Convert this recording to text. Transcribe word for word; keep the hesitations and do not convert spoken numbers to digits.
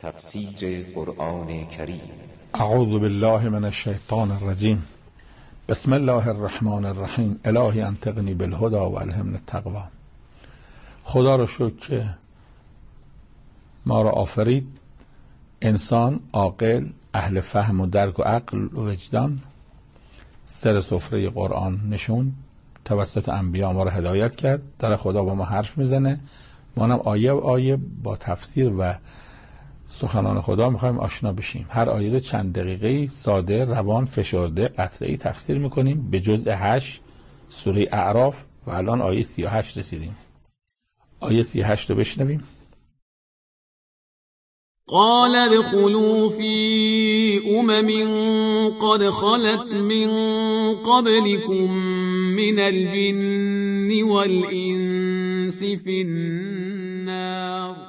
تفسیر قرآن کریم. اعوذ بالله من الشیطان الرجیم. بسم الله الرحمن الرحیم. الهی انطقنی بالهدى و الهمنی التقوی. خدا را شکر که ما را آفرید، انسان عاقل، اهل فهم و درک و عقل و وجدان، سر سفره قرآن نشون، توسط انبیا ما را هدایت کرد. در خدا با ما حرف میزنه، ما هم آیه و آیه با تفسیر و سخنان خدا میخوایم آشنا بشیم. هر آیه رو چند دقیقه ساده، روان، فشرده، قطعه‌ای تفسیر میکنیم به جزء هشت سوره اعراف و الان آیه سی و هشت رسیدیم. آیه سی و هشت رو بشنویم. قال ادخلوا في أمم قد خلت من قبلكم من الجن والإنس في النار